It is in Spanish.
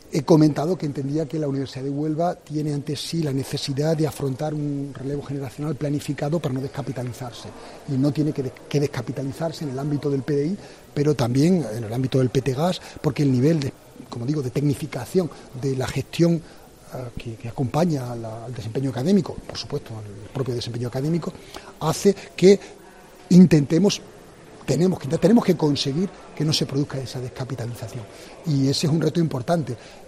he comentado que entendía que la Universidad de Huelva tiene ante sí la necesidad de afrontar un relevo generacional planificado para no descapitalizarse. Y no tiene que descapitalizarse en el ámbito del PDI, pero también en el ámbito del PTGAS, porque el nivel de, como digo, de tecnificación de la gestión que acompaña al desempeño académico, por supuesto al propio desempeño académico, hace que tenemos que conseguir que no se produzca esa descapitalización. Y ese es un reto importante.